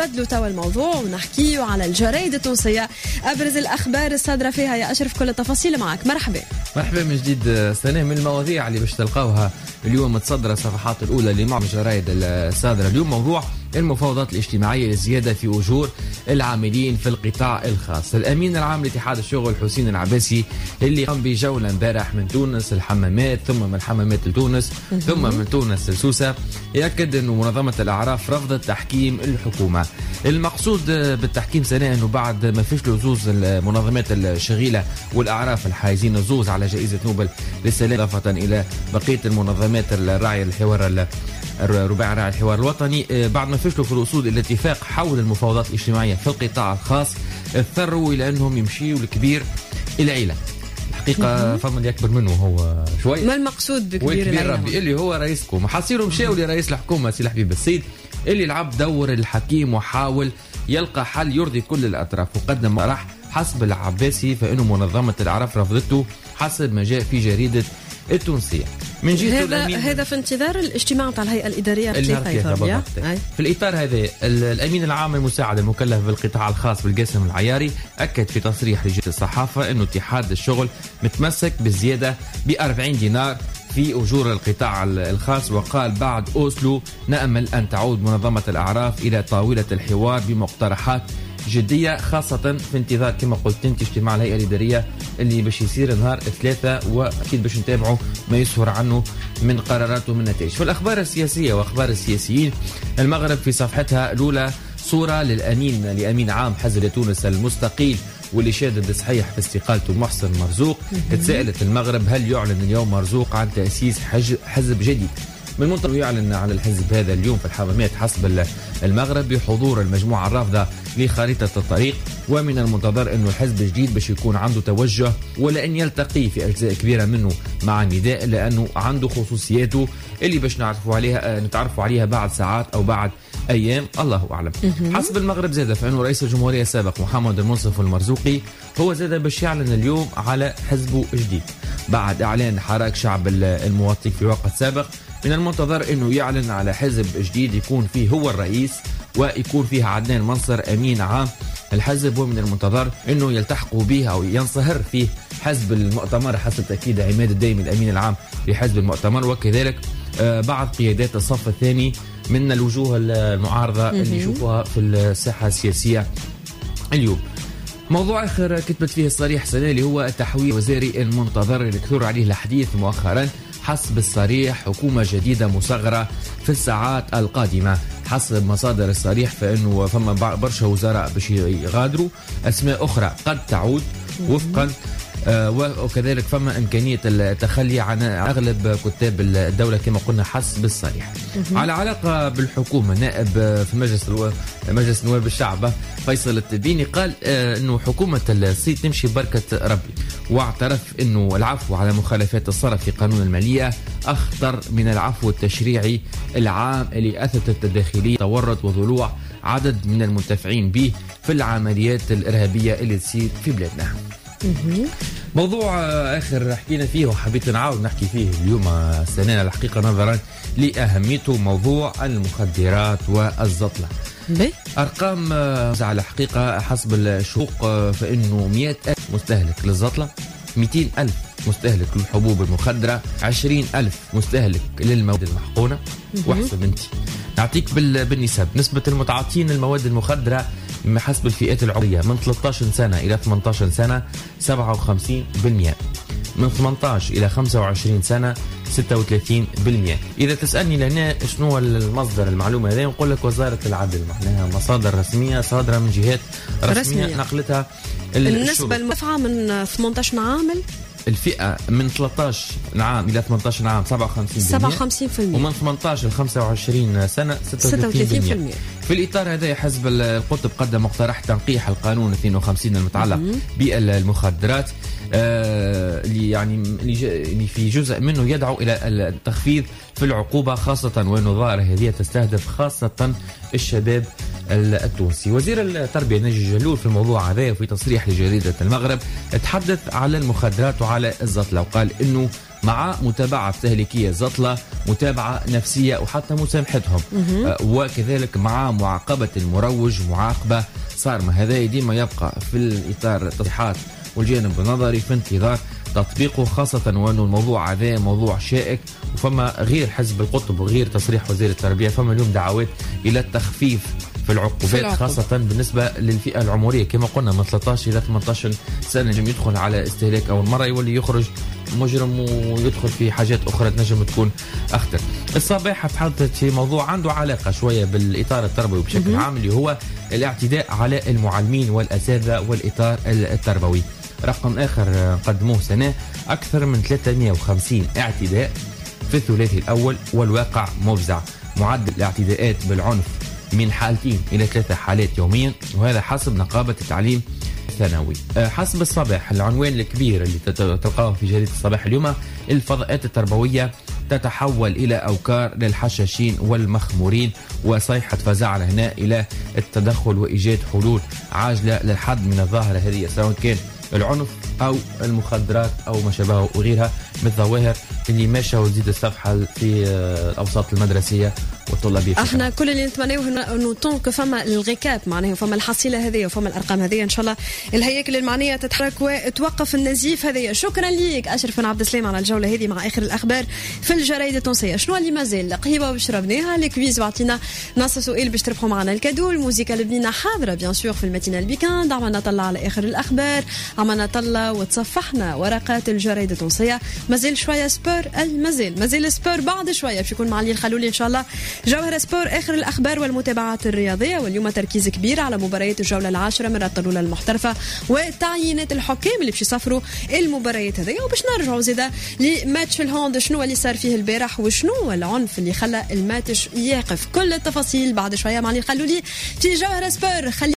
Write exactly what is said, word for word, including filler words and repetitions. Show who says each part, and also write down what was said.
Speaker 1: نبدلوا توا الموضوع ونحكيوا على الجرايد التونسية، أبرز الأخبار الصادرة فيها. يا أشرف كل التفاصيل معك. مرحبا
Speaker 2: مرحبا من جديد. سنة من المواضيع اللي باش تلقاوها اليوم متصدرة الصفحات الأولى لمعظم الجرايد الصادرة اليوم موضوع المفاوضات الاجتماعية للزيادة في أجور العاملين في القطاع الخاص. الأمين العام لاتحاد الشغل حسين العباسي اللي قام بجولة امبارح من تونس الحمامات، ثم من الحمامات لتونس، ثم من تونس لسوسة، يأكد أن منظمة الأعراف رفضت تحكيم الحكومة. المقصود بالتحكيم سنة أنه بعد ما فشلوا زوز المنظمات الشغيلة والأعراف الحايزين الزوز على جائزة نوبل للسلام، إضافة إلى بقية المنظمات الراعية للحوار الرباعي راعي الحوار الوطني، بعد ما فشلوا في الوصول الى اتفاق حول المفاوضات الاجتماعية في القطاع الخاص، اضطروا إلى أنهم يمشيوا الكبير العيلة. الحقيقة فما اللي أكبر منه هو شوي.
Speaker 1: ما المقصود بكبير العيلة؟
Speaker 2: ربي اللي هو رئيسكم. حصيروا مشاوا لرئيس الحكومة سي الحبيب السيد اللي لعب دور الحكيم وحاول يلقى حل يرضي كل الأطراف، وقدم راح حسب العباسي فإنه منظمة الأعراف رفضته حسب ما جاء في جريدة التونسية. من جهة
Speaker 1: هذا هذا في انتظار الاجتماع تاع الهيئة الإدارية
Speaker 2: في الإطار هذا الأمين العام المساعد المكلف بالقطاع الخاص بالقاسم العياري أكد في تصريح لجهة الصحافة أنه اتحاد الشغل متمسك بالزيادة بأربعين دينار في أجور القطاع الخاص، وقال بعد أوسلو نأمل أن تعود منظمة الأعراف إلى طاولة الحوار بمقترحات جدية، خاصة في انتظار كما قلت انت اجتماع الهيئة الإدارية اللي باش يصير نهار الثلاثة، وأكيد باش نتابعوا ما يسهر عنه من قرارات ومن نتائج. في الأخبار السياسية وأخبار السياسيين، المغرب في صفحتها الأولى صورة للأمين لأمين عام حزب تونس المستقيل واللي شادد صحيح في استقالته محسن مرزوق. تساءلت المغرب هل يعلن اليوم مرزوق عن تأسيس حزب جديد؟ من المنتظر يعلن على الحزب هذا اليوم في الحمامات حسب المغرب بحضور المجموعة الرافضة لخريطة الطريق، ومن المنتظر أنه الحزب الجديد باش يكون عنده توجه ولأن يلتقي في أجزاء كبيرة منه مع النداء، لأنه عنده خصوصياته اللي باش نعرفوا عليها نتعرفوا عليها بعد ساعات أو بعد أيام الله أعلم. حسب المغرب زاد فإنه رئيس الجمهورية السابق محمد المنصف المرزوقي هو زاد باش يعلن اليوم على حزبه جديد بعد إعلان حراك شعب المواطن في وقت سابق. من المنتظر أنه يعلن على حزب جديد يكون فيه هو الرئيس ويكون فيه عدنان منصر أمين عام الحزب، ومن المنتظر أنه يلتحقوا به أو ينصهر فيه حزب المؤتمر حسب تأكيد عماد الدايمي الأمين العام لحزب المؤتمر، وكذلك بعض قيادات الصف الثاني من الوجوه المعارضة اللي يشوفوها في الساحة السياسية اليوم. موضوع آخر كتبت فيه الصريح سنة اللي هو التحويل وزاري المنتظر اللي كثر عليه الحديث مؤخرا. حسب الصريح حكومة جديدة مصغرة في الساعات القادمة. حسب مصادر الصريح فإنه فما برشا وزراء باش يغادروا، أسماء أخرى قد تعود وفقا آه وكذلك فما إمكانية التخلي عن أغلب كتاب الدولة كما قلنا حسب الصريح. على علاقة بالحكومة، نائب في مجلس مجلس نواب الشعب فيصل التبيني قال آه أنه حكومة الصيد تمشي بركة ربي، واعترف أنه العفو على مخالفات الصرف في قانون المالية أخطر من العفو التشريعي العام اللي أثبتت الداخلية تورط وضلوع عدد من المنتفعين به في العمليات الإرهابية اللي تصير في بلادنا. موضوع آخر حكينا فيه وحبيت نعاود نحكي فيه اليوم سنة الحقيقة نظرا لأهميته، موضوع المخدرات والزطلة. أرقام على الحقيقة حسب الشروق فإنه مئة ألف مستهلك للزطلة، مئتين ألف مستهلك للحبوب المخدرة، عشرين ألف مستهلك للمواد المحقونة. واحسب انت نعطيك بالنسب. نسبة المتعاطين المواد المخدرة حسب الفئات العمرية من ثلاثة عشر سنة إلى ثمانية عشر سنة سبعة وخمسين بالمئة، من ثمانية عشر إلى خمسة وعشرين سنة ستة وثلاثين بالمئة. إذا تسألني لهنا شنو المصدر المعلومة هذه نقول لك وزارة العدل، معناها مصادر رسمية صادرة من جهات رسمية, رسمية. نقلتها.
Speaker 1: النسبة المرتفعة من ثمانية عشر عامل،
Speaker 2: الفئة من ثلاثة عشر عام إلى ثمانية عشر عام سبعة وخمسين بالمئة، ومن ثمانية عشر إلى خمسة وعشرين سنة ستة وثلاثين بالمئة. في الإطار هذا حزب القطب قدم مقترح تنقيح القانون اثنين وخمسين المتعلق بالمخدرات اللي يعني اللي في جزء منه يدعو إلى التخفيض في العقوبة، خاصة وأن الظاهرة هذه تستهدف خاصة الشباب التونسي. وزير التربية ناجي جلول في الموضوع هذا وفي تصريح لجريدة المغرب تحدث على المخدرات وعلى الزطلة، وقال إنه مع متابعة تهليكية زطلة، متابعة نفسية وحتى مسامحتهم، آه وكذلك مع معاقبة المروج، معاقبة صارمة. هذا ديما يبقى في الإطار التصريحات والجانب النظري في انتظار تطبيقه، خاصة وأنه الموضوع هذا موضوع شائك، وفما غير حزب القطب وغير تصريح وزير التربية فما اليوم دعوات إلى التخفيف في العقوبات، خاصة بالنسبة للفئة العمرية كما قلنا من ثلاثة عشر إلى ثمانية عشر سنة. نجم يدخل على استهلاك أول مرة يولي يخرج مجرم ويدخل في حاجات أخرى تنجم تكون أخطر. الصباح تحدثت في موضوع عنده علاقة شوية بالإطار التربوي بشكل عام، اللي هو الاعتداء على المعلمين والأساتذة والإطار التربوي. رقم آخر قدموه سنة أكثر من ثلاثمئة وخمسين اعتداء في الثلاثي الأول، والواقع مفزع. معدل الاعتداءات بالعنف من حالتين إلى ثلاثة حالات يوميا، وهذا حسب نقابة التعليم الثانوي. حسب الصباح العنوان الكبير اللي تلقاه في جريدة الصباح اليوم: الفضاءات التربوية تتحول إلى أوكار للحشاشين والمخمورين، وصيحة فزع هنا إلى التدخل وإيجاد حلول عاجلة للحد من الظاهرة هذه، سواء كان العنف أو المخدرات أو ما شابهه وغيرها من الظواهر اللي ماشى وتزيد الصفحة في الأوساط المدرسية والطلابية.
Speaker 1: احنا كل اللي نتمناه انه طونك فما الغيكاب معناها، فما الحصيله هذه وفما الارقام هذه، ان شاء الله الهياكل المعنيه تتحرك وتوقف النزيف هذه. شكرا ليك اشرف بن عبد السلام على الجوله هذه مع اخر الاخبار في الجرايد التونسيه. شنو اللي مازال؟ قهيبه وشربناها، الكويز وعطينا نص سؤال باش تربحوا معنا الكادو، الموسيقى اللبنانيه حاضره بيان سور في الماتينال بيكاند، عملنا طلع على اخر الاخبار، عملنا طلع وتصفحنا ورقات الجرايد التونسيه. مازال شويه سبور، مازال مازال سبور بعد شويه باش يكون مع علي الخلولي ان شاء الله. جوهر سبور اخر الاخبار والمتابعات الرياضيه، واليوم تركيز كبير على مباريات الجوله العاشره من الطلوله المحترفه وتعيينات الحكام اللي باش يصفروا المباريات هذه، وباش نرجعوا زيدا لماتش الهوند شنو اللي صار فيه البارح وشنو العنف اللي خلى الماتش يقف. كل التفاصيل بعد شويه مع علي الخلولي في جوهر سبور. خلي